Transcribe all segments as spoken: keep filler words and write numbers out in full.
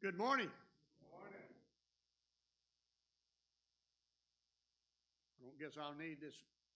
Good morning. Morning. I don't guess I'll need this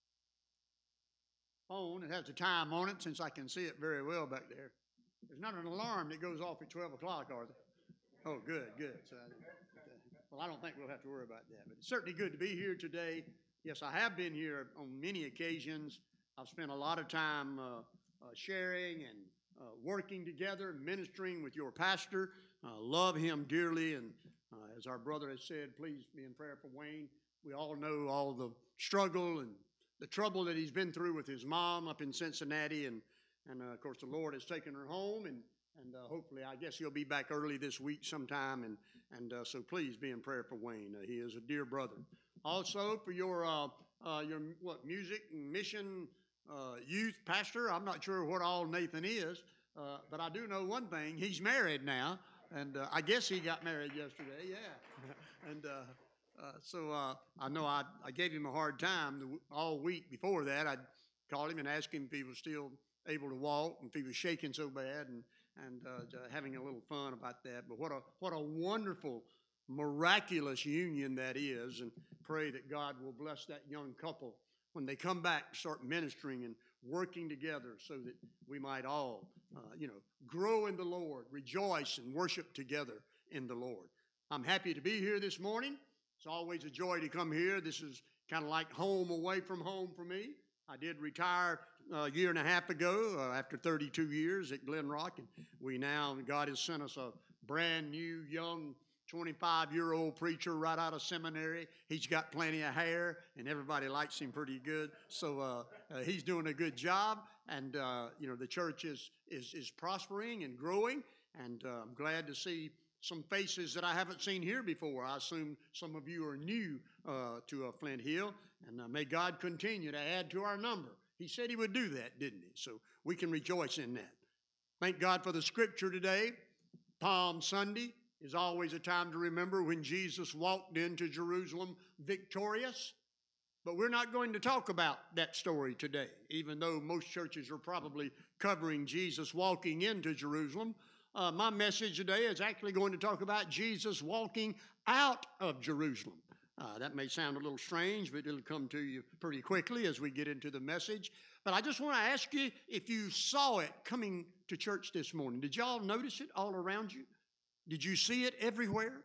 phone. It has a time on it since I can see it very well back there. There's not an alarm that goes off at twelve o'clock, are there? Oh, good, good. So, well, I don't think we'll have to worry about that. But it's certainly good to be here today. Yes, I have been here on many occasions. I've spent a lot of time uh, uh, sharing and uh, working together, ministering with your pastor. Uh, love him dearly, and uh, as our brother has said, please be in prayer for Wayne. We all know all the struggle and the trouble that he's been through with his mom up in Cincinnati, and and uh, of course the Lord has taken her home, and and uh, hopefully I guess he'll be back early this week sometime, and and uh, so please be in prayer for Wayne. Uh, he is a dear brother. Also for your uh, uh, your what music and mission uh, youth pastor. I'm not sure what all Nathan is, uh, but I do know one thing: he's married now. And uh, I guess he got married yesterday, yeah. and uh, uh, so uh, I know I, I gave him a hard time the, all week before that. I'd call him and ask him if he was still able to walk and if he was shaking so bad, and and uh, having a little fun about that. But what a what a wonderful, miraculous union that is, and pray that God will bless that young couple when they come back to start ministering and working together so that we might all, uh, you know, grow in the Lord, rejoice and worship together in the Lord. I'm happy to be here this morning. It's always a joy to come here. This is kind of like home away from home for me. I did retire a year and a half ago uh, after thirty-two years at Glen Rock, and we now, God has sent us a brand new, young, twenty-five-year-old preacher right out of seminary. He's got plenty of hair, and everybody likes him pretty good. So uh, uh, he's doing a good job, and uh, you know the church is is is prospering and growing. And uh, I'm glad to see some faces that I haven't seen here before. I assume some of you are new uh, to uh, Flint Hill, and uh, may God continue to add to our number. He said He would do that, didn't He? So we can rejoice in that. Thank God for the Scripture today. Palm Sunday is always a time to remember when Jesus walked into Jerusalem victorious. But we're not going to talk about that story today, even though most churches are probably covering Jesus walking into Jerusalem. Uh, my message today is actually going to talk about Jesus walking out of Jerusalem. Uh, that may sound a little strange, but it'll come to you pretty quickly as we get into the message. But I just want to ask you if you saw it coming to church this morning. Did y'all notice it all around you? Did you see it everywhere?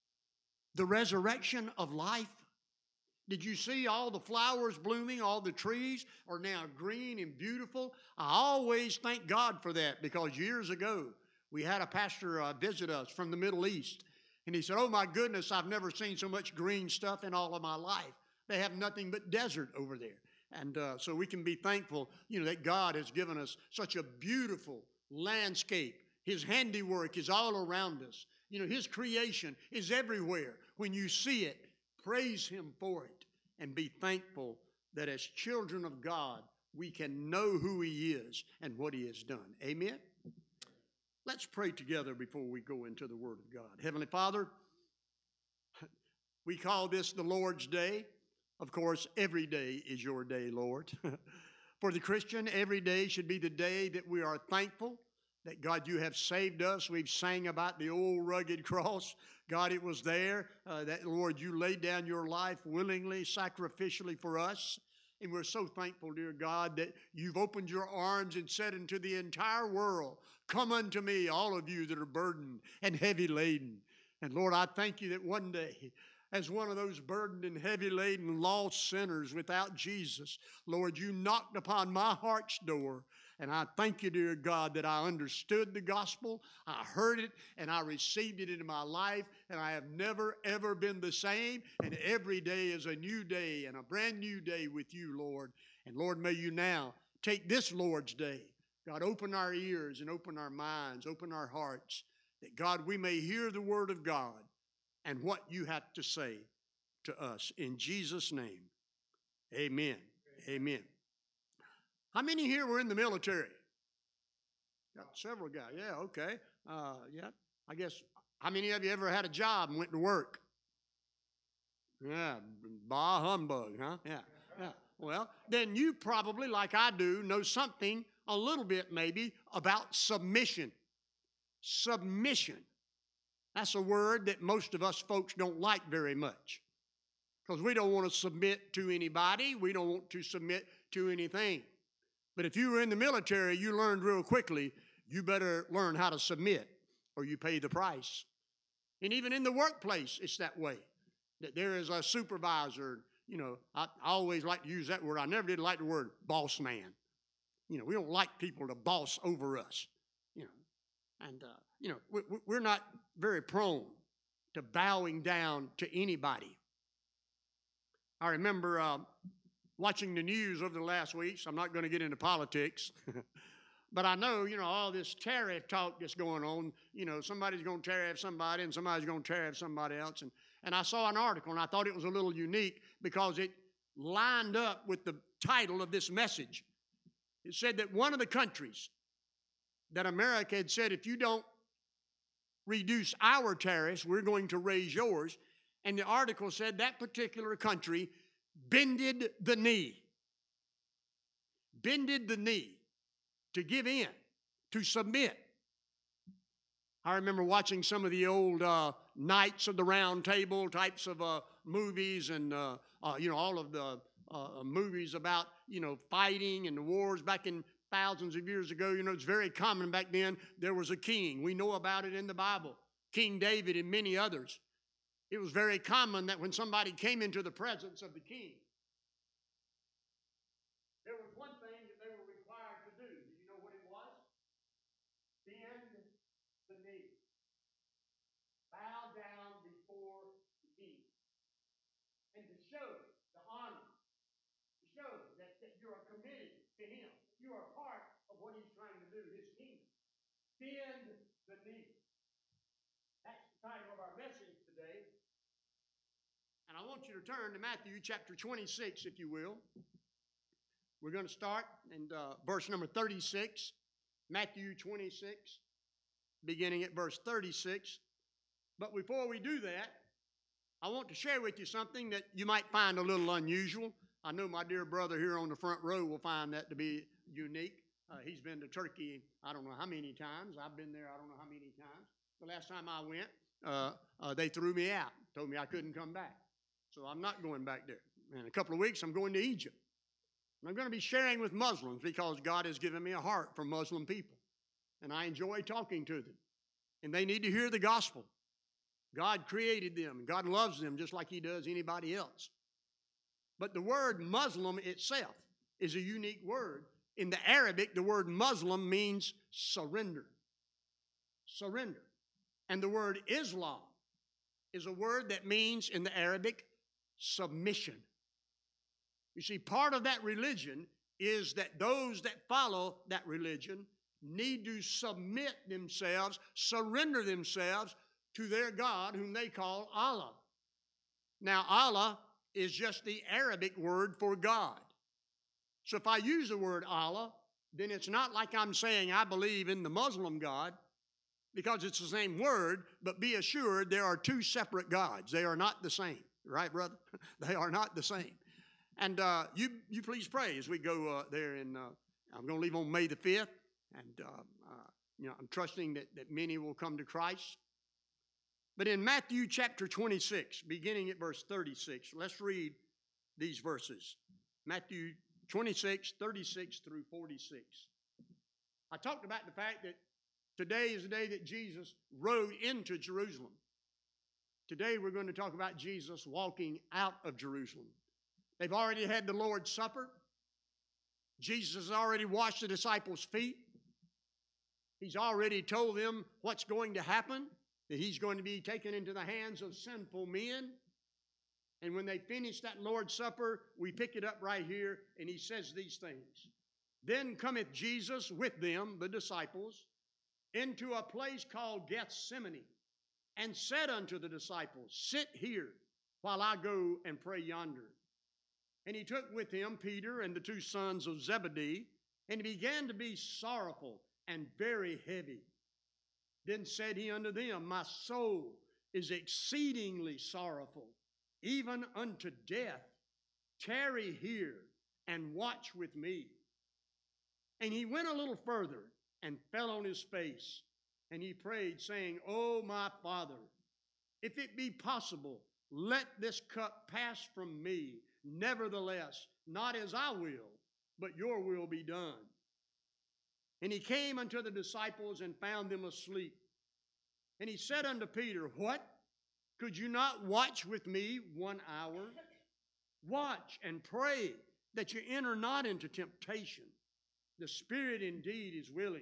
The resurrection of life. Did you see all the flowers blooming? All the trees are now green and beautiful. I always thank God for that, because years ago we had a pastor uh, visit us from the Middle East. And he said, oh my goodness, I've never seen so much green stuff in all of my life. They have nothing but desert over there. And uh, so we can be thankful, you know, that God has given us such a beautiful landscape. His handiwork is all around us. You know, His creation is everywhere. When you see it, praise Him for it and be thankful that as children of God, we can know who He is and what He has done. Amen? Let's pray together before we go into the Word of God. Heavenly Father, we call this the Lord's Day. Of course, every day is your day, Lord. For the Christian, every day should be the day that we are thankful that, God, you have saved us. We've sang about the old rugged cross. God, it was there uh, that, Lord, you laid down your life willingly, sacrificially for us. And we're so thankful, dear God, that you've opened your arms and said unto the entire world, come unto me, all of you that are burdened and heavy laden. And Lord, I thank you that one day, as one of those burdened and heavy laden lost sinners without Jesus, Lord, you knocked upon my heart's door. And I thank you, dear God, that I understood the gospel, I heard it, and I received it into my life, and I have never, ever been the same. And every day is a new day and a brand new day with you, Lord. And Lord, may you now take this Lord's Day, God, open our ears and open our minds, open our hearts, that, God, we may hear the word of God and what you have to say to us. In Jesus' name, amen. Amen. How many here were in the military? Got several guys. Yeah, okay. Uh, yeah, I guess. How many of you ever had a job and went to work? Yeah, bah humbug, huh? Yeah, yeah. Well, then you probably, like I do, know something, a little bit maybe, about submission. Submission. That's a word that most of us folks don't like very much because we don't want to submit to anybody. We don't want to submit to anything. But if you were in the military, you learned real quickly, you better learn how to submit or you pay the price. And even in the workplace, it's that way. That there is a supervisor, you know, I, I always like to use that word. I never did like the word boss man. You know, we don't like people to boss over us, you know. And, uh, you know, we, we're not very prone to bowing down to anybody. I remember uh, watching the news over the last weeks. I'm not going to get into politics. But I know, you know, all this tariff talk that's going on, you know, somebody's going to tariff somebody and somebody's going to tariff somebody else. And, and I saw an article and I thought it was a little unique because it lined up with the title of this message. It said that one of the countries that America had said, if you don't reduce our tariffs, we're going to raise yours. And the article said that particular country bended the knee. Bended the knee. To give in, to submit. I remember watching some of the old uh, Knights of the Round Table types of uh, movies and, uh, uh, you know, all of the uh, movies about, you know, fighting and the wars back in thousands of years ago. You know, it's very common back then. There was a king. We know about it in the Bible. King David and many others. It was very common that when somebody came into the presence of the king, there was one thing that they were required to do. Do you know what it was? Bend the knee. Bow down before the king. And to show the honor, to show that, that you are committed to him. You are part of what he's trying to do, his kingdom. Bend the knee. That's the title of our message today. And I want you to turn to Matthew chapter twenty-six, if you will. We're going to start in uh, verse number thirty-six, Matthew twenty-six, beginning at verse thirty-six. But before we do that, I want to share with you something that you might find a little unusual. I know my dear brother here on the front row will find that to be unique. Uh, he's been to Turkey, I don't know how many times. I've been there, I don't know how many times. The last time I went, uh, uh, they threw me out, told me I couldn't come back. So I'm not going back there. In a couple of weeks, I'm going to Egypt. And I'm going to be sharing with Muslims because God has given me a heart for Muslim people. And I enjoy talking to them. And they need to hear the gospel. God created them. God loves them just like he does anybody else. But the word Muslim itself is a unique word. In the Arabic, the word Muslim means surrender. Surrender. And the word Islam is a word that means in the Arabic submission. You see, part of that religion is that those that follow that religion need to submit themselves, surrender themselves to their God, whom they call Allah. Now, Allah is just the Arabic word for God. So if I use the word Allah, then it's not like I'm saying I believe in the Muslim God, because it's the same word, but be assured there are two separate gods. They are not the same. Right, brother? They are not the same. And uh, you, you please pray as we go uh, there. And uh, I'm going to leave on May the fifth. And, uh, uh, you know, I'm trusting that, that many will come to Christ. But in Matthew chapter twenty-six, beginning at verse thirty-six, let's read these verses. Matthew twenty-six, thirty-six through forty-six. I talked about the fact that today is the day that Jesus rode into Jerusalem. Today we're going to talk about Jesus walking out of Jerusalem. They've already had the Lord's Supper. Jesus has already washed the disciples' feet. He's already told them what's going to happen, that he's going to be taken into the hands of sinful men. And when they finish that Lord's Supper, we pick it up right here, and he says these things. Then cometh Jesus with them, the disciples, into a place called Gethsemane, and said unto the disciples, sit here while I go and pray yonder. And he took with him Peter and the two sons of Zebedee, and he began to be sorrowful and very heavy. Then said he unto them, my soul is exceedingly sorrowful, even unto death. Tarry here and watch with me. And he went a little further and fell on his face And he prayed, saying, O my Father, if it be possible, let this cup pass from me. Nevertheless, not as I will, but your will be done. And he came unto the disciples and found them asleep. And he said unto Peter, What? Could you not watch with me one hour? Watch and pray that you enter not into temptation. The spirit indeed is willing.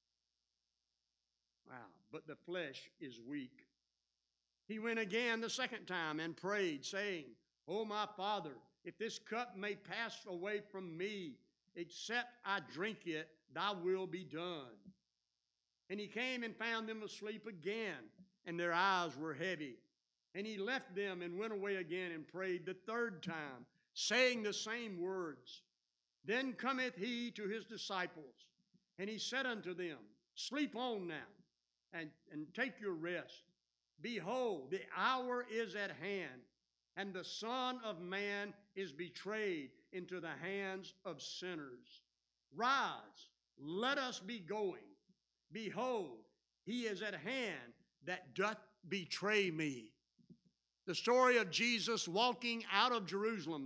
Wow, but the flesh is weak. He went again the second time and prayed, saying, O my Father, if this cup may pass away from me, except I drink it, thy will be done. And he came and found them asleep again, and their eyes were heavy. And he left them and went away again and prayed the third time, saying the same words. Then cometh he to his disciples, and he said unto them, Sleep on now, and, and take your rest. Behold, the hour is at hand, and the Son of Man is betrayed into the hands of sinners. Rise, let us be going. Behold, he is at hand that doth betray me. The story of Jesus walking out of Jerusalem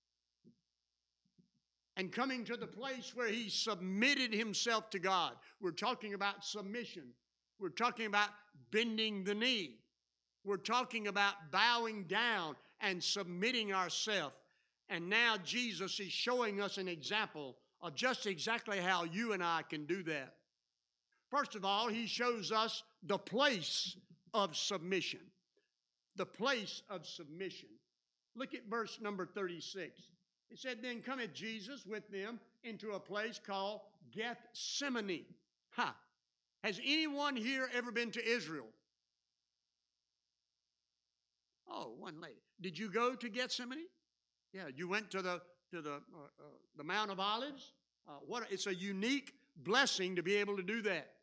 and coming to the place where he submitted himself to God. We're talking about submission. We're talking about bending the knee. We're talking about bowing down and submitting ourselves. And now Jesus is showing us an example of just exactly how you and I can do that. First of all, he shows us the place of submission. The place of submission. Look at verse number thirty-six. It said, Then cometh Jesus with them into a place called Gethsemane. Ha! Has anyone here ever been to Israel? Oh, one lady. Did you go to Gethsemane? Yeah, you went to the to the uh, uh, the Mount of Olives. Uh, what? It's a unique blessing to be able to do that.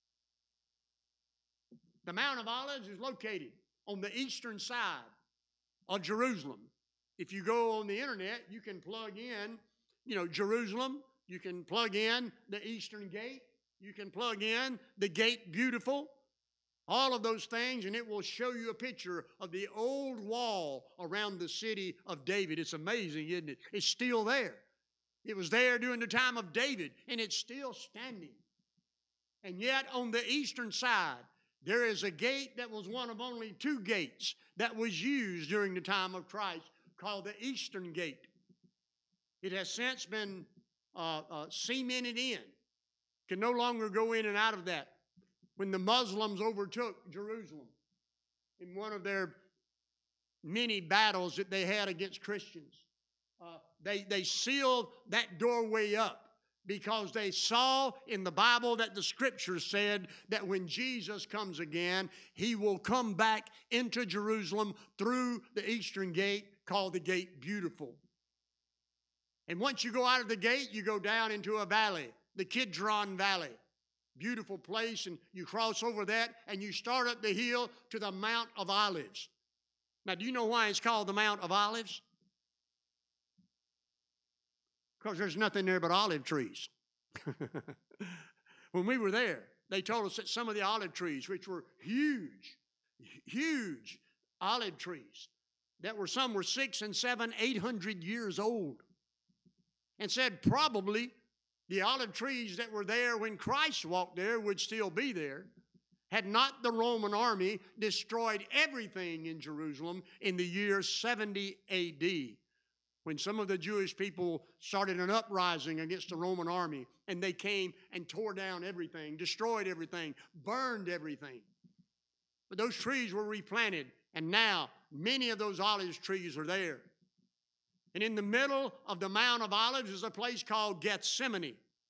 The Mount of Olives is located on the eastern side of Jerusalem. If you go on the internet, you can plug in, you know, Jerusalem. You can plug in the Eastern Gate. You can plug in the Gate Beautiful. All of those things, and it will show you a picture of the old wall around the city of David. It's amazing, isn't it? It's still there. It was there during the time of David, and it's still standing. And yet, on the eastern side, there is a gate that was one of only two gates that was used during the time of Christ, called the Eastern Gate. It has since been uh, uh, cemented in. Can no longer go in and out of that. When the Muslims overtook Jerusalem in one of their many battles that they had against Christians, uh, they, they sealed that doorway up because they saw in the Bible that the Scripture said that when Jesus comes again, he will come back into Jerusalem through the Eastern Gate called the Gate Beautiful. And once you go out of the gate, you go down into a valley, the Kidron Valley. Beautiful place, and you cross over that, and you start up the hill to the Mount of Olives. Now, do you know why it's called the Mount of Olives? Because there's nothing there but olive trees. When we were there, they told us that some of the olive trees, which were huge, huge olive trees, that were some were six and seven, eight hundred years old, and said probably the olive trees that were there when Christ walked there would still be there, had not the Roman army destroyed everything in Jerusalem in the year seventy A D, when some of the Jewish people started an uprising against the Roman army, and they came and tore down everything, destroyed everything, burned everything. But those trees were replanted, and now many of those olive trees are there. And in the middle of the Mount of Olives is a place called Gethsemane.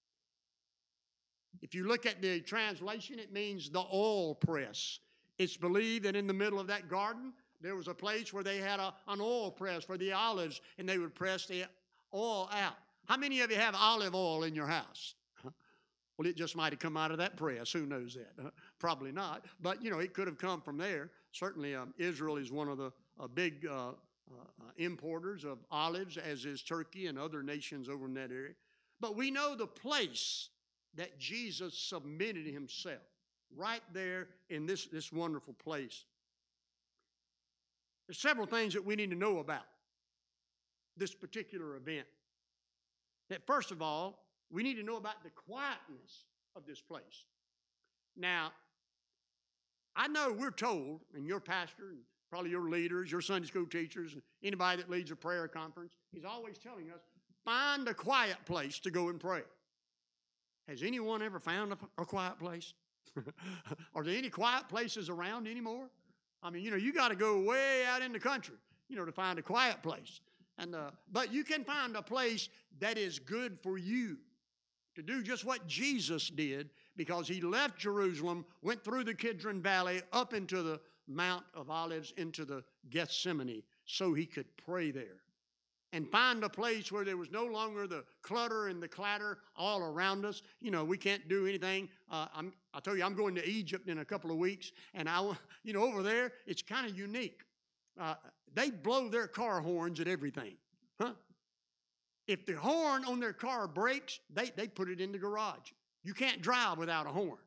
If you look at the translation, it means the oil press. It's believed that in the middle of that garden, there was a place where they had a, an oil press for the olives, and they would press the oil out. How many of you have olive oil in your house? Well, it just might have come out of that press. Who knows that? Probably not. But, you know, it could have come from there. Certainly, um, Israel is one of the uh, big uh, uh, importers of olives, as is Turkey and other nations over in that area. But we know the place that Jesus submitted himself. right there in this, this wonderful place. There's several things that we need to know about this particular event. That first of all, we need to know about the quietness of this place. Now, I know we're told, and your pastor, and probably your leaders, your Sunday school teachers, and anybody that leads a prayer conference, is always telling us, find a quiet place to go and pray. Has anyone ever found a, a quiet place? Are there any quiet places around anymore? I mean, you know, you got to go way out in the country, you know, to find a quiet place. And uh, but you can find a place that is good for you to do just what Jesus did, because he left Jerusalem, went through the Kidron Valley, up into the Mount of Olives, into the Gethsemane, so he could pray there. And find a place where there was no longer the clutter and the clatter all around us. You know, we can't do anything. Uh, I'm, I'll tell you, I'm going to Egypt in a couple of weeks, and I, you know, over there, it's kind of unique. Uh, they blow their car horns at everything, huh? If the horn on their car breaks, they, they put it in the garage. You can't drive without a horn.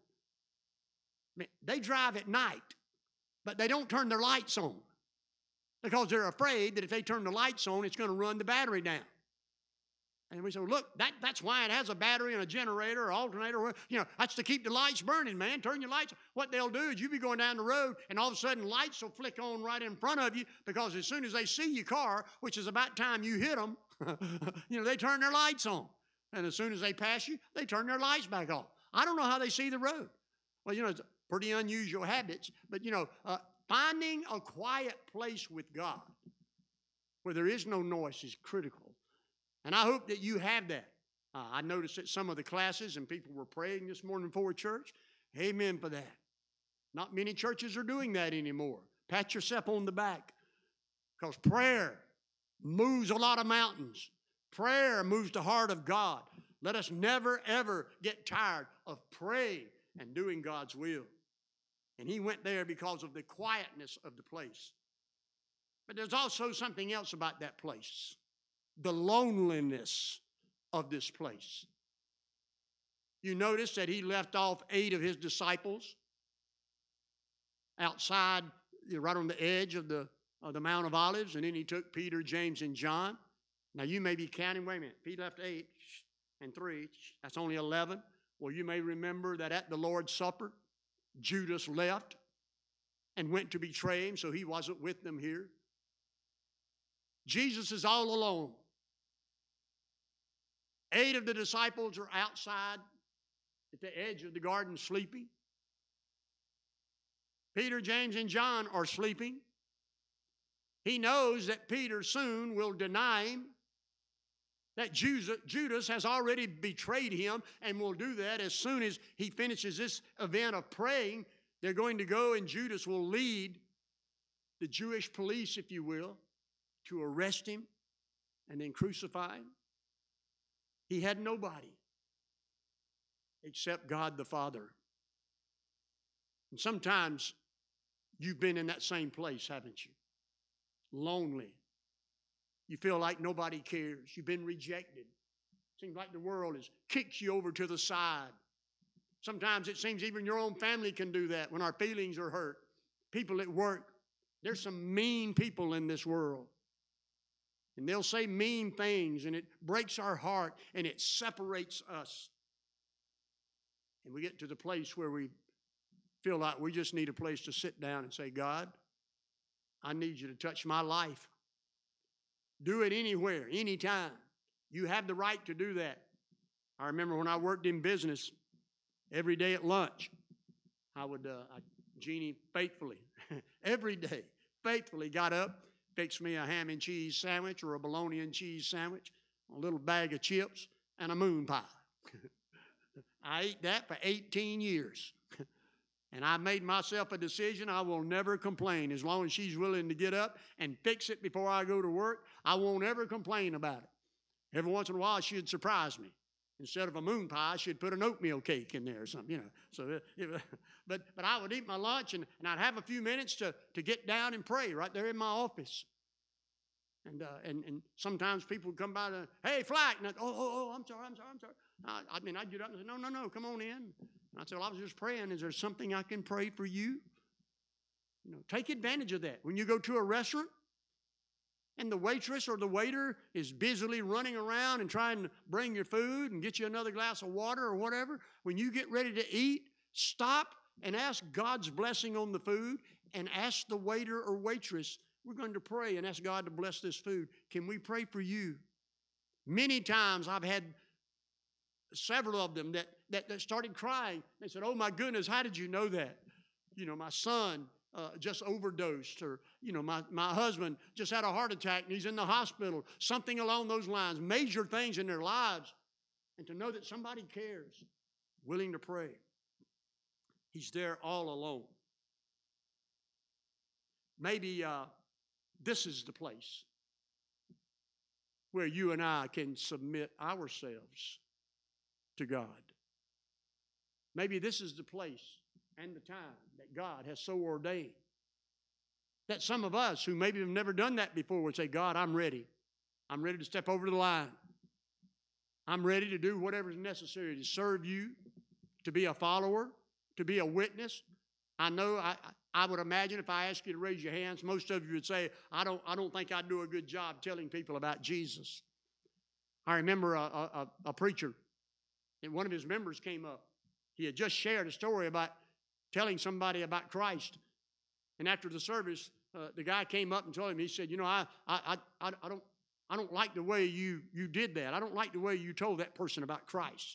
I mean, they drive at night, but they don't turn their lights on, because they're afraid that if they turn the lights on, it's going to run the battery down. And we say, look, that, that's why it has a battery and a generator or alternator. You know, that's to keep the lights burning, man. Turn your lights on. What they'll do is you be going down the road, and all of a sudden lights will flick on right in front of you, because as soon as they see your car, which is about time you hit them, you know, they turn their lights on. And as soon as they pass you, they turn their lights back off. I don't know how they see the road. Well, you know, it's pretty unusual habits, but, you know, uh, finding a quiet place with God where there is no noise is critical. And I hope that you have that. Uh, I noticed that some of the classes and people were praying this morning before church. Amen for that. Not many churches are doing that anymore. Pat yourself on the back, because prayer moves a lot of mountains. Prayer moves the heart of God. Let us never, ever get tired of praying and doing God's will. And he went there because of the quietness of the place. But there's also something else about that place. The loneliness of this place. You notice that he left off eight of his disciples outside, right on the edge of the, of the Mount of Olives, and then he took Peter, James, and John. Now you may be counting, wait a minute, if he left eight and three, that's only eleven. Well, you may remember that at the Lord's Supper, Judas left and went to betray him, so he wasn't with them here. Jesus is all alone. Eight of the disciples are outside at the edge of the garden sleeping. Peter, James, and John are sleeping. He knows that Peter soon will deny him, that Judas has already betrayed him and will do that as soon as he finishes this event of praying. They're going to go, and Judas will lead the Jewish police, if you will, to arrest him and then crucify him. He had nobody except God the Father. And sometimes you've been in that same place, haven't you? Lonely. You feel like nobody cares. You've been rejected. Seems like the world has kicked you over to the side. Sometimes it seems even your own family can do that when our feelings are hurt. People at work. There's some mean people in this world. And they'll say mean things, and it breaks our heart, and it separates us. And we get to the place where we feel like we just need a place to sit down and say, God, I need you to touch my life. Do it anywhere, anytime. You have the right to do that. I remember when I worked in business, every day at lunch, I would, uh, I, Jeannie faithfully, every day, faithfully got up, fixed me a ham and cheese sandwich or a bologna and cheese sandwich, a little bag of chips, and a moon pie. I ate that for eighteen years. And I made myself a decision. I will never complain. As long as she's willing to get up and fix it before I go to work, I won't ever complain about it. Every once in a while, she'd surprise me. Instead of a moon pie, she'd put an oatmeal cake in there or something, you know. So, it, it, but but I would eat my lunch, and, and I'd have a few minutes to, to get down and pray right there in my office. And uh, and and sometimes people would come by and, hey, Flack, and I'd, oh, oh, oh, I'm sorry, I'm sorry, I'm sorry. I, I mean, I'd get up and say, no, no, no, come on in. And I said, well, I was just praying. Is there something I can pray for you? You know, take advantage of that. When you go to a restaurant and the waitress or the waiter is busily running around and trying to bring your food and get you another glass of water or whatever, when you get ready to eat, stop and ask God's blessing on the food and ask the waiter or waitress, we're going to pray and ask God to bless this food. Can we pray for you? Many times I've had several of them that, that, that started crying. They said, oh my goodness, how did you know that? You know, my son uh, just overdosed, or, you know, my, my husband just had a heart attack and he's in the hospital, something along those lines, major things in their lives. And to know that somebody cares, willing to pray. He's there all alone. Maybe uh, this is the place where you and I can submit ourselves to God. Maybe this is the place and the time that God has so ordained that some of us who maybe have never done that before would say, God, I'm ready. I'm ready to step over the line. I'm ready to do whatever is necessary to serve you, to be a follower, to be a witness. I know, I, I would imagine if I asked you to raise your hands, most of you would say, I don't, I don't think I do a good job telling people about Jesus. I remember a, a, a preacher, and one of his members came up. He had just shared a story about telling somebody about Christ. And after the service, uh, the guy came up and told him, he said, you know, I, I, I, I, don't, I don't like the way you, you did that. I don't like the way you told that person about Christ.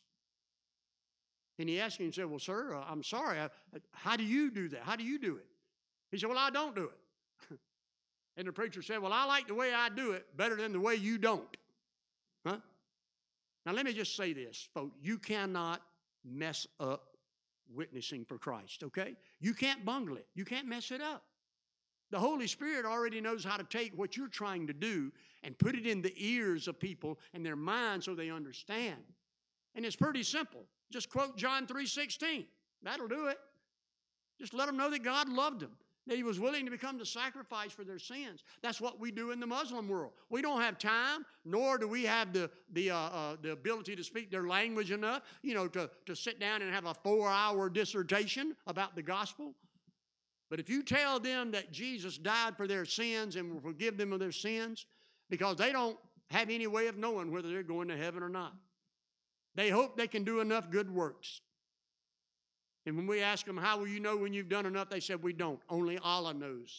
And he asked him, he said, well, sir, uh, I'm sorry. I, how do you do that? How do you do it? He said, well, I don't do it. And the preacher said, well, I like the way I do it better than the way you don't. Huh? Now, let me just say this, folks. You cannot mess up witnessing for Christ, okay? You can't bungle it. You can't mess it up. The Holy Spirit already knows how to take what you're trying to do and put it in the ears of people and their minds so they understand. And it's pretty simple. Just quote John three sixteen. That'll do it. Just let them know that God loved them, that he was willing to become the sacrifice for their sins. That's what we do in the Muslim world. We don't have time, nor do we have the, the, uh, uh, the ability to speak their language enough, you know, to, to sit down and have a four-hour dissertation about the gospel. But if you tell them that Jesus died for their sins and will forgive them of their sins, because they don't have any way of knowing whether they're going to heaven or not. They hope they can do enough good works. And when we ask them, how will you know when you've done enough? They said, we don't. Only Allah knows.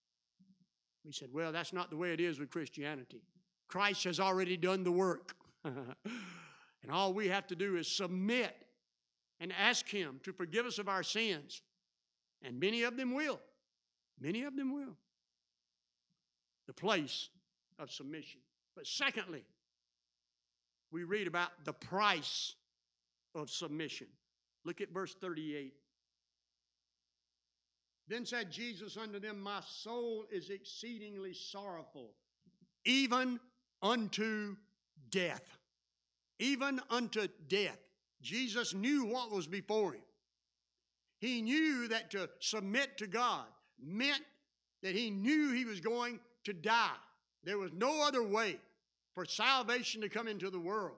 We said, well, that's not the way it is with Christianity. Christ has already done the work. And all we have to do is submit and ask him to forgive us of our sins. And many of them will. Many of them will. The place of submission. But secondly, we read about the price of submission. Look at verse thirty-eight. Then said Jesus unto them, my soul is exceedingly sorrowful, even unto death. Even unto death. Jesus knew what was before him. He knew that to submit to God meant that he knew he was going to die. There was no other way for salvation to come into the world.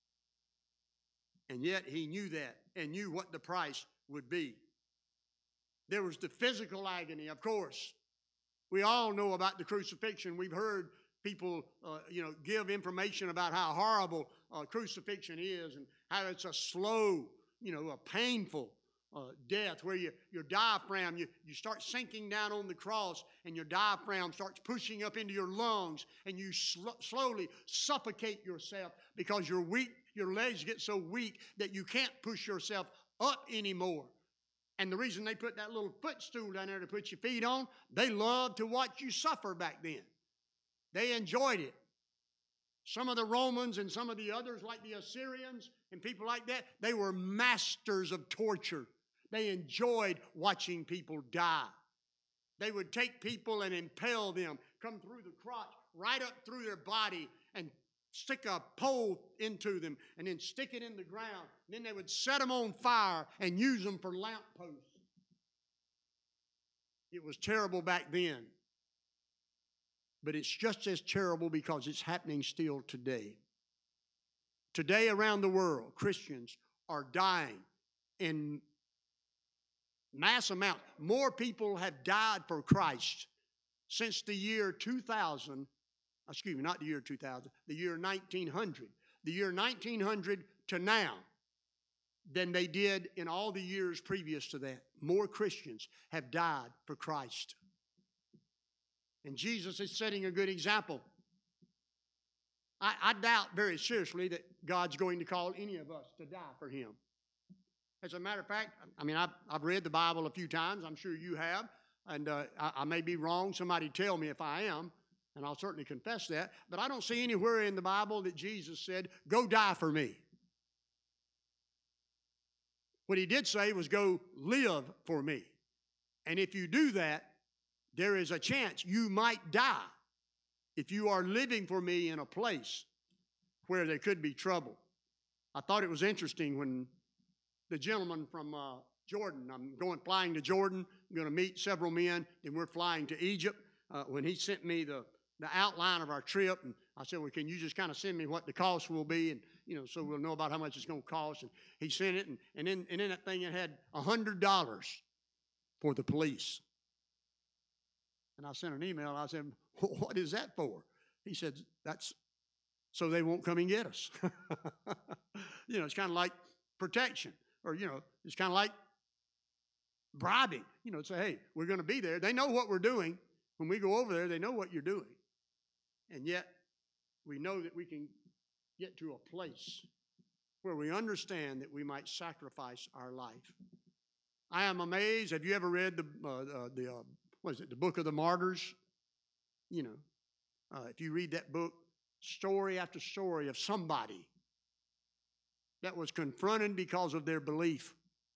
And yet he knew that and knew what the price would be. There was the physical agony, of course. We all know about the crucifixion. We've heard people, uh, you know, give information about how horrible uh, crucifixion is and how it's a slow, you know, a painful uh, death where you, your diaphragm, you, you start sinking down on the cross and your diaphragm starts pushing up into your lungs and you sl- slowly suffocate yourself because you're weak. Your legs get so weak that you can't push yourself up anymore. And the reason they put that little footstool down there to put your feet on, they loved to watch you suffer back then. They enjoyed it. Some of the Romans and some of the others, like the Assyrians and people like that, they were masters of torture. They enjoyed watching people die. They would take people and impale them, come through the crotch, right up through their body, and stick a pole into them, and then stick it in the ground. And then they would set them on fire and use them for lamp posts. It was terrible back then. But it's just as terrible because it's happening still today. Today around the world, Christians are dying in mass amount. More people have died for Christ since the year two thousand, excuse me, not the year two thousand, the year nineteen hundred. The year nineteen hundred to now than they did in all the years previous to that. More Christians have died for Christ. And Jesus is setting a good example. I, I doubt very seriously that God's going to call any of us to die for Him. As a matter of fact, I mean, I've, I've read the Bible a few times. I'm sure you have. And uh, I, I may be wrong. Somebody tell me if I am. And I'll certainly confess that. But I don't see anywhere in the Bible that Jesus said, go die for me. What He did say was, go live for me. And if you do that, there is a chance you might die if you are living for me in a place where there could be trouble. I thought it was interesting when the gentleman from uh, Jordan, I'm going flying to Jordan, I'm going to meet several men, then we're flying to Egypt. Uh, when he sent me the, the outline of our trip, and I said, well, can you just kind of send me what the cost will be, and you know, so we'll know about how much it's going to cost. And he sent it, and, and, in, and in that thing it had one hundred dollars for the police. And I sent an email, I said, what is that for? He said, that's so they won't come and get us. You know, it's kind of like protection, or, you know, it's kind of like bribing. You know, say, hey, we're going to be there. They know what we're doing. When we go over there, they know what you're doing. And yet, we know that we can get to a place where we understand that we might sacrifice our life. I am amazed. Have you ever read the, uh, uh, the uh, what is it, the Book of the Martyrs? You know, uh, if you read that book, story after story of somebody that was confronted because of their belief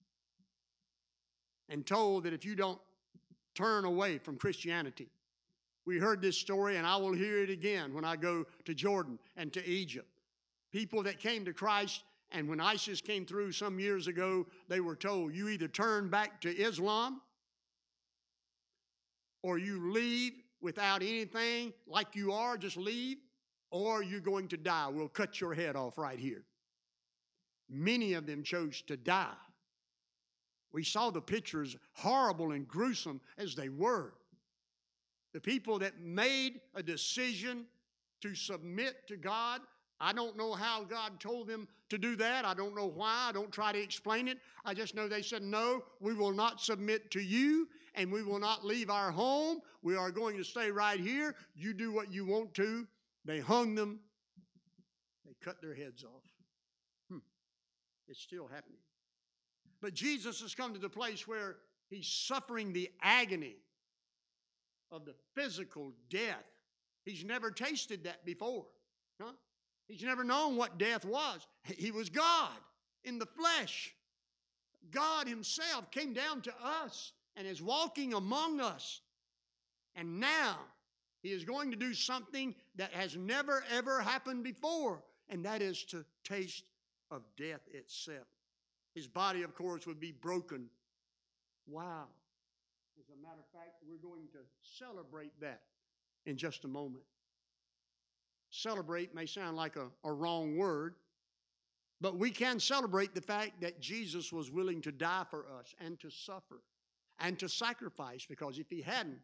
and told that if you don't turn away from Christianity. We heard this story, and I will hear it again when I go to Jordan and to Egypt. People that came to Christ, and when ISIS came through some years ago, they were told, you either turn back to Islam or you leave without anything like you are, just leave, or you're going to die. We'll cut your head off right here. Many of them chose to die. We saw the pictures, horrible and gruesome as they were. The people that made a decision to submit to God, I don't know how God told them to do that. I don't know why. I don't try to explain it. I just know they said, no, we will not submit to you, and we will not leave our home. We are going to stay right here. You do what you want to. They hung them. They cut their heads off. Hmm. It's still happening. But Jesus has come to the place where He's suffering the agony of the physical death. He's never tasted that before. Huh? He's never known what death was. He was God in the flesh. God Himself came down to us and is walking among us. And now He is going to do something that has never, ever happened before, and that is to taste of death itself. His body, of course, would be broken. Wow. As a matter of fact, we're going to celebrate that in just a moment. Celebrate may sound like a, a wrong word, but we can celebrate the fact that Jesus was willing to die for us and to suffer and to sacrifice, because if He hadn't,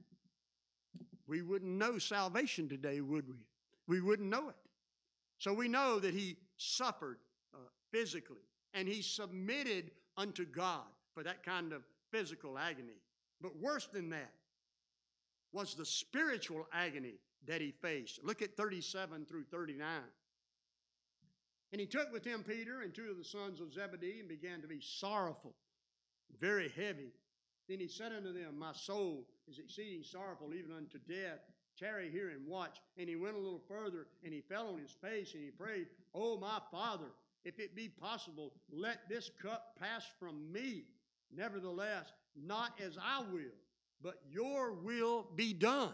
we wouldn't know salvation today, would we? We wouldn't know it. So we know that He suffered uh, physically, and He submitted unto God for that kind of physical agony. But worse than that was the spiritual agony that He faced. Look at thirty-seven through thirty-nine. And He took with Him Peter and two of the sons of Zebedee and began to be sorrowful, very heavy. Then He said unto them, my soul is exceeding sorrowful, even unto death. Tarry here and watch. And He went a little further, and He fell on His face, and He prayed, O my Father, if it be possible, let this cup pass from me. Nevertheless, not as I will, but your will be done.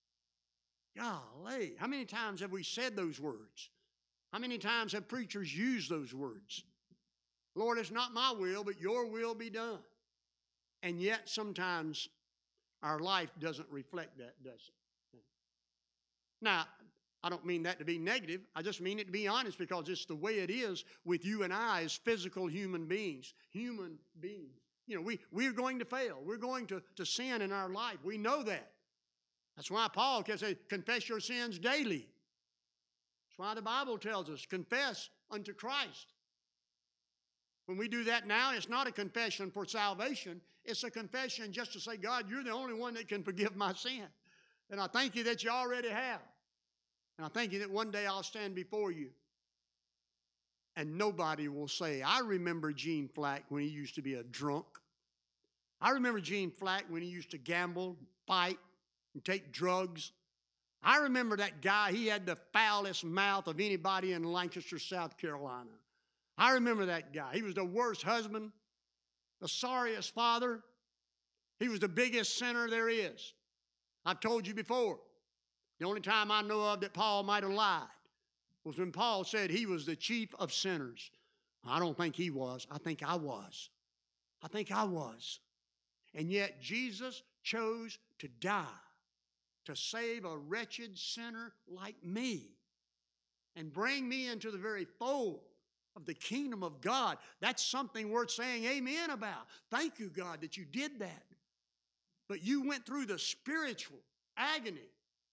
Golly, how many times have we said those words? How many times have preachers used those words? Lord, it's not my will, but your will be done. And yet sometimes our life doesn't reflect that, does it? Now, I don't mean that to be negative. I just mean it to be honest because it's the way it is with you and I as physical human beings. Human beings. You know, we, we're going to fail. We're going to, to sin in our life. We know that. That's why Paul can say, confess your sins daily. That's why the Bible tells us, confess unto Christ. When we do that now, it's not a confession for salvation. It's a confession just to say, God, you're the only one that can forgive my sin. And I thank you that you already have. And I thank you that one day I'll stand before you. And nobody will say, I remember Gene Flack when he used to be a drunk. I remember Gene Flack when he used to gamble, fight, and take drugs. I remember that guy, he had the foulest mouth of anybody in Lancaster, South Carolina. I remember that guy. He was the worst husband, the sorriest father. He was the biggest sinner there is. I've told you before, the only time I know of that Paul might have lied was when Paul said he was the chief of sinners. I don't think he was. I think I was. I think I was. And yet Jesus chose to die to save a wretched sinner like me and bring me into the very fold of the kingdom of God. That's something worth saying amen about. Thank you, God, that you did that. But you went through the spiritual agony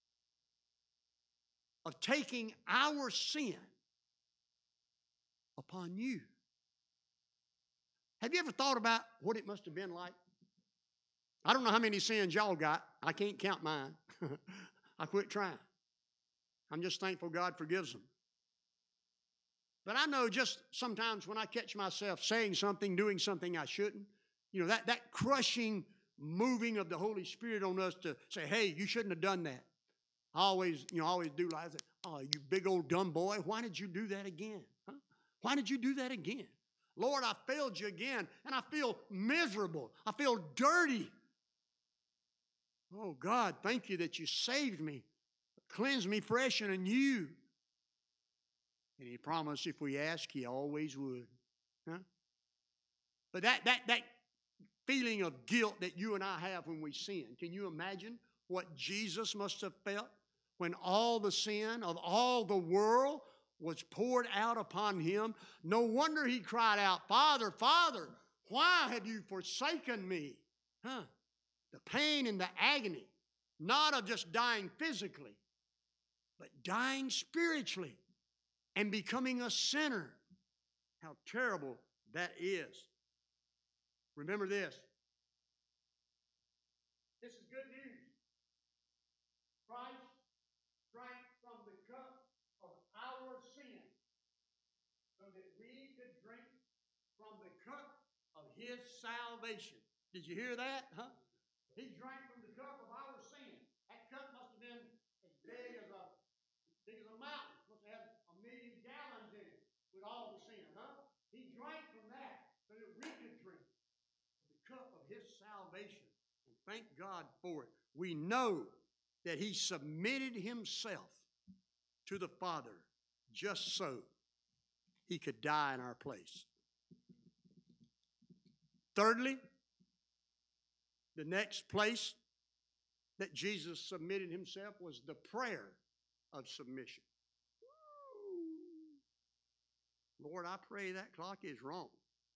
of taking our sin upon you. Have you ever thought about what it must have been like? I don't know how many sins y'all got. I can't count mine. I quit trying. I'm just thankful God forgives them. But I know just sometimes when I catch myself saying something, doing something I shouldn't, you know, that, that crushing moving of the Holy Spirit on us to say, hey, you shouldn't have done that. I always, you know, I always do like that. Oh, you big old dumb boy, why did you do that again? Huh? Why did you do that again? Lord, I failed you again, and I feel miserable. I feel dirty. Oh, God, thank you that you saved me, cleansed me fresh and anew. And he promised if we ask, he always would. Huh? But that, that, that feeling of guilt that you and I have when we sin, can you imagine what Jesus must have felt when all the sin of all the world was poured out upon him? No wonder he cried out, Father, Father, why have you forsaken me? Huh? The pain and the agony, not of just dying physically, but dying spiritually and becoming a sinner. How terrible that is. Remember this. This is good news. Christ drank from the cup of our sin so that we could drink from the cup of his salvation. Did you hear that? Huh? He drank from the cup of our sin. That cup must have been as big as a, big as a mountain. Must have had a million gallons in it with all the sin, huh? He drank from that so that we could drink the cup of his salvation. And thank God for it. We know that he submitted himself to the Father just so he could die in our place. Thirdly, the next place that Jesus submitted himself was the prayer of submission. Lord, I pray that clock is wrong.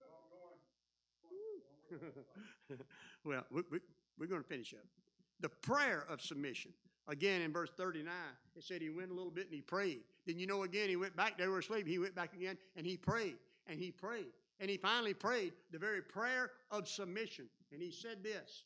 Well, we, we, we're going to finish up. The prayer of submission. Again, in verse thirty-nine, it said he went a little bit and he prayed. Then you know again, he went back. They were asleep. He went back again and he prayed and he prayed. And he finally prayed the very prayer of submission. And he said this.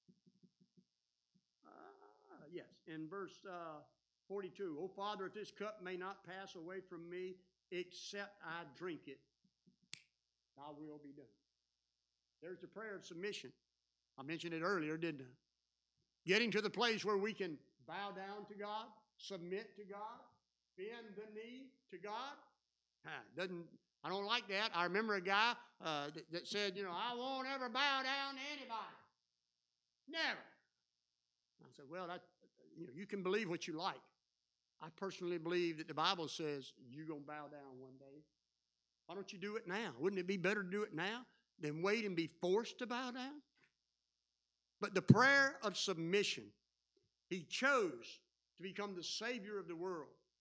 Uh, yes, in verse uh, forty-two. Oh, Father, if this cup may not pass away from me, except I drink it, thy will be done. There's the prayer of submission. I mentioned it earlier, didn't I? Getting to the place where we can bow down to God, submit to God, bend the knee to God. Ah, doesn't, I don't like that. I remember a guy uh, that, that said, you know, I won't ever bow down to anybody. Never. I said, well, that, you know, you can believe what you like. I personally believe that the Bible says you're going to bow down one day. Why don't you do it now? Wouldn't it be better to do it now than wait and be forced to bow down? But the prayer of submission, he chose to become the Savior of the world.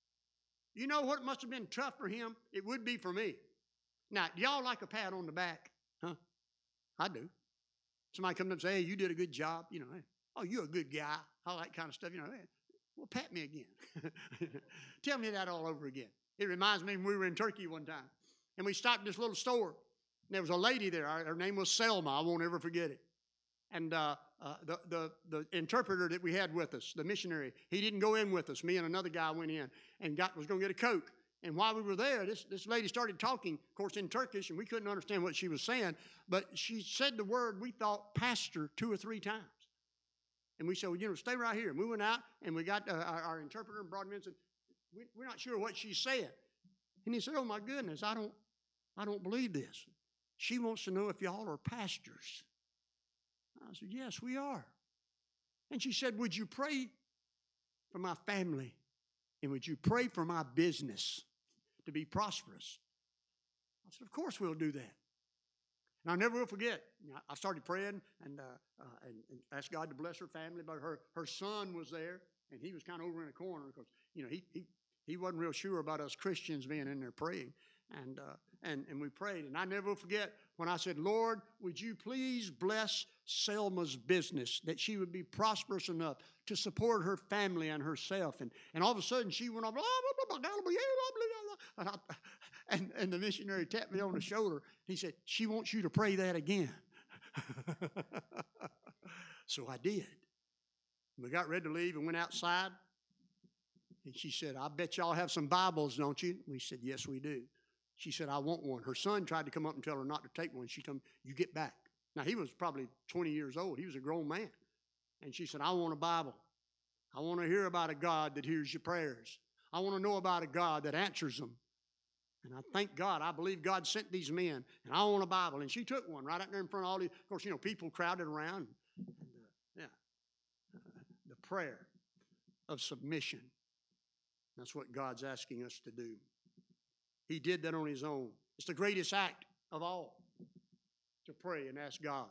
You know what must have been tough for him? It would be for me. Now, do y'all like a pat on the back? Huh? I do. Somebody comes up and says, hey, you did a good job. You know, hey, oh, you're a good guy. All that kind of stuff. You know, hey, well, pat me again. Tell me that all over again. It reminds me when we were in Turkey one time, and we stopped at this little store, and there was a lady there. Her name was Selma. I won't ever forget it. And uh, uh, the, the, the interpreter that we had with us, the missionary, he didn't go in with us. Me and another guy went in and got was going to get a Coke. And while we were there, this, this lady started talking, of course, in Turkish, and we couldn't understand what she was saying. But she said the word, we thought, pastor, two or three times. And we said, well, you know, stay right here. And we went out, and we got uh, our, our interpreter and brought him in and said, we, we're not sure what she's saying. And he said, oh, my goodness, I don't, I don't believe this. She wants to know if y'all are pastors. I said, yes, we are. And she said, would you pray for my family? And would you pray for my business to be prosperous? I said, of course we'll do that. And I never will forget. I started praying and, uh, uh, and, and asked God to bless her family. But her, her son was there, and he was kind of over in a corner because, you know, he, he, he wasn't real sure about us Christians being in there praying. And, uh, and, and we prayed. And I never will forget when I said, Lord, would you please bless Selma's business, that she would be prosperous enough to support her family and herself. And, and all of a sudden she went off, and, I, and, and the missionary tapped me on the shoulder. He said, she wants you to pray that again. So I did. We got ready to leave and went outside. And she said, I bet y'all have some Bibles, don't you? We said, yes, we do. She said, I want one. Her son tried to come up and tell her not to take one. She told him, you get back. Now, he was probably twenty years old. He was a grown man. And she said, I want a Bible. I want to hear about a God that hears your prayers. I want to know about a God that answers them. And I thank God. I believe God sent these men. And I want a Bible. And she took one right out there in front of all these. Of course, you know, people crowded around. And, uh, yeah. Uh, the prayer of submission. That's what God's asking us to do. He did that on his own. It's the greatest act of all, to pray and ask God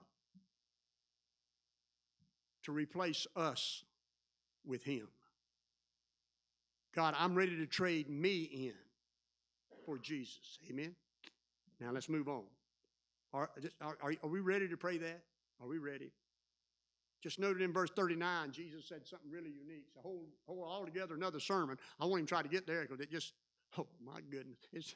to replace us with him. God, I'm ready to trade me in for Jesus. Amen? Now let's move on. Are, are, are we ready to pray that? Are we ready? Just noted in verse thirty-nine, Jesus said something really unique. So hold, hold all together another sermon. I won't even try to get there because it just, oh my goodness. It's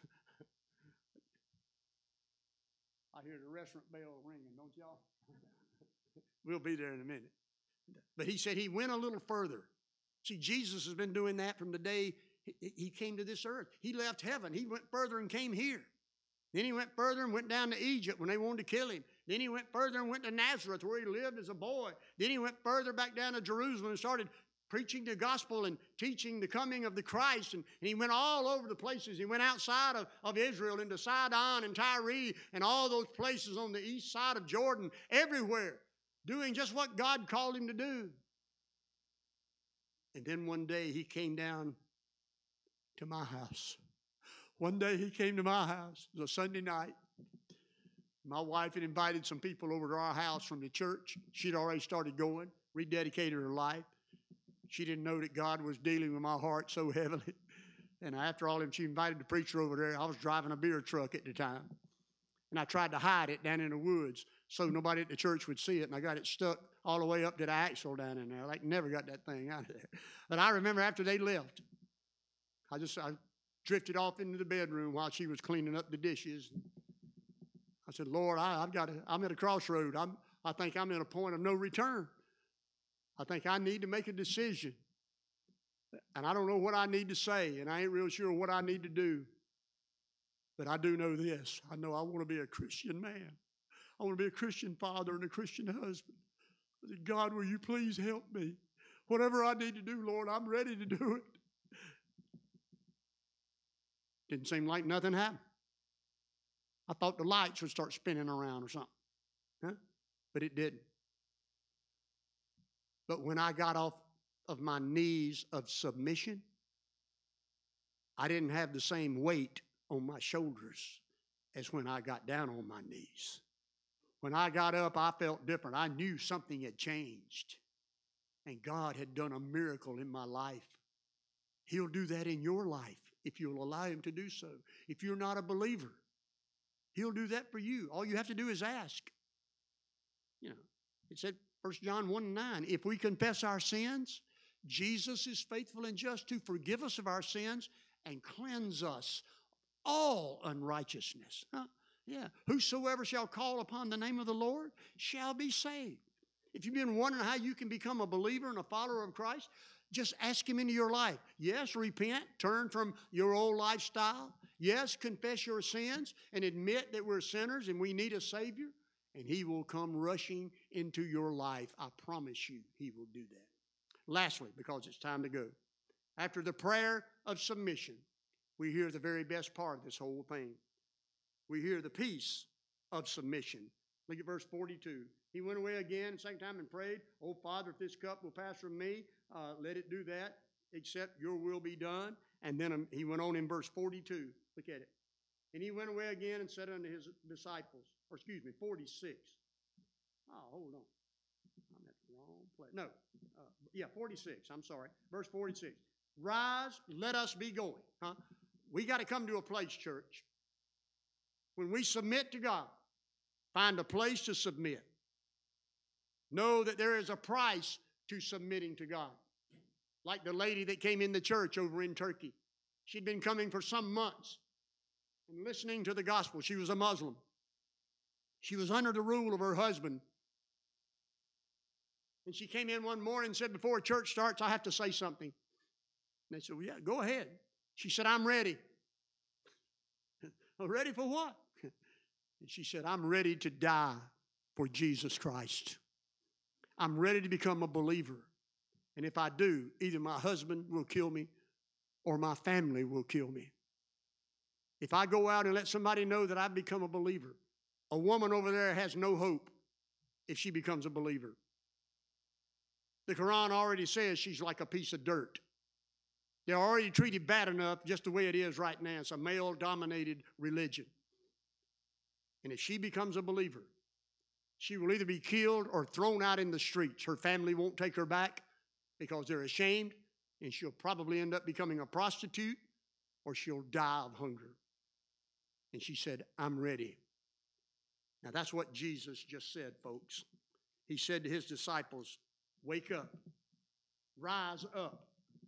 I hear the restaurant bell ringing, don't y'all? We'll be there in a minute. But he said he went a little further. See, Jesus has been doing that from the day he came to this earth. He left heaven. He went further and came here. Then he went further and went down to Egypt when they wanted to kill him. Then he went further and went to Nazareth where he lived as a boy. Then he went further back down to Jerusalem and started preaching the gospel and teaching the coming of the Christ. And, and he went all over the places. He went outside of, of Israel into Sidon and Tyre and all those places on the east side of Jordan, everywhere, doing just what God called him to do. And then one day he came down to my house. One day he came to my house. It was a Sunday night. My wife had invited some people over to our house from the church. She'd already started going, rededicated her life. She didn't know that God was dealing with my heart so heavily. And after all, she invited the preacher over there. I was driving a beer truck at the time. And I tried to hide it down in the woods so nobody at the church would see it. And I got it stuck all the way up to the axle down in there. Like, never got that thing out of there. But I remember after they left, I just I drifted off into the bedroom while she was cleaning up the dishes. I said, Lord, I, I've got to, I'm at a crossroad. I'm, I think I'm at a point of no return. I think I need to make a decision. And I don't know what I need to say, and I ain't real sure what I need to do. But I do know this. I know I want to be a Christian man. I want to be a Christian father and a Christian husband. I said, God, will you please help me? Whatever I need to do, Lord, I'm ready to do it. Didn't seem like nothing happened. I thought the lights would start spinning around or something. Huh? But it didn't. But when I got off of my knees of submission, I didn't have the same weight on my shoulders as when I got down on my knees. When I got up, I felt different. I knew something had changed. And God had done a miracle in my life. He'll do that in your life if you'll allow him to do so. If you're not a believer, he'll do that for you. All you have to do is ask. You know, it said, First John one and nine, if we confess our sins, Jesus is faithful and just to forgive us of our sins and cleanse us all unrighteousness. Huh? Yeah. Whosoever shall call upon the name of the Lord shall be saved. If you've been wondering how you can become a believer and a follower of Christ, just ask him into your life. Yes, repent, turn from your old lifestyle. Yes, confess your sins and admit that we're sinners and we need a Savior. And he will come rushing into your life. I promise you, he will do that. Lastly, because it's time to go, after the prayer of submission, we hear the very best part of this whole thing. We hear the peace of submission. Look at verse forty-two. He went away again, second time, and prayed, "Oh, Father, if this cup will pass from me, uh, let it do that, except your will be done." And then um, he went on in verse forty-two. Look at it. And he went away again and said unto his disciples, or excuse me, forty-six. Oh, hold on. I'm at the wrong place. No, uh, yeah, forty-six. I'm sorry. Verse forty-six. Rise, let us be going. Huh? We got to come to a place, church. When we submit to God, find a place to submit. Know that there is a price to submitting to God. Like the lady that came in the church over in Turkey. She'd been coming for some months and listening to the gospel. She was a Muslim. She was under the rule of her husband. And she came in one morning and said, "Before church starts, I have to say something." And they said, "Well, yeah, go ahead." She said, "I'm ready." "Well, ready for what?" And she said, "I'm ready to die for Jesus Christ. I'm ready to become a believer. And if I do, either my husband will kill me or my family will kill me. If I go out and let somebody know that I've become a believer, a woman over there has no hope if she becomes a believer. The Quran already says she's like a piece of dirt. They're already treated bad enough just the way it is right now. It's a male-dominated religion. And if she becomes a believer, she will either be killed or thrown out in the streets. Her family won't take her back because they're ashamed, and she'll probably end up becoming a prostitute or she'll die of hunger." And she said, "I'm ready." Now that's what Jesus just said, folks. He said to his disciples, "Wake up, rise up.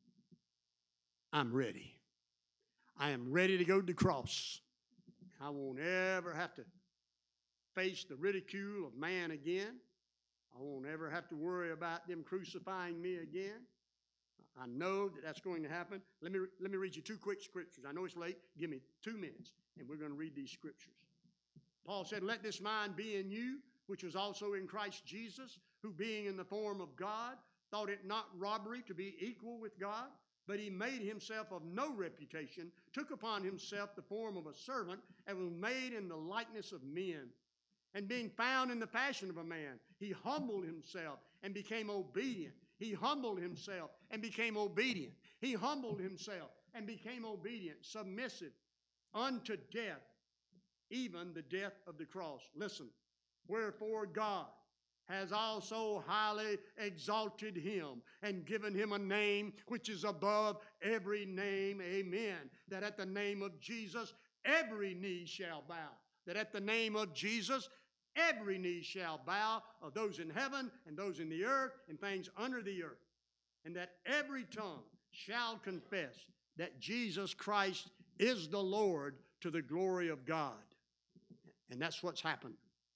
I'm ready. I am ready to go to the cross. I won't ever have to face the ridicule of man again. I won't ever have to worry about them crucifying me again. I know that that's going to happen." Let me, let me read you two quick scriptures. I know it's late. Give me two minutes, and we're going to read these scriptures. Paul said, "Let this mind be in you, which was also in Christ Jesus, who being in the form of God, thought it not robbery to be equal with God, but he made himself of no reputation, took upon himself the form of a servant, and was made in the likeness of men. And being found in the fashion of a man, he humbled himself and became obedient." He humbled himself and became obedient. He humbled himself and became obedient, submissive unto death, even the death of the cross. Listen, "Wherefore God has also highly exalted him and given him a name which is above every name." Amen. "That at the name of Jesus, every knee shall bow." That at the name of Jesus, every knee shall bow, of those in heaven and those in the earth and things under the earth. And that every tongue shall confess that Jesus Christ is the Lord, to the glory of God. And that's what's happened.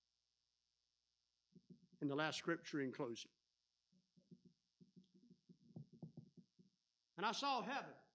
In the last scripture in closing. "And I saw heaven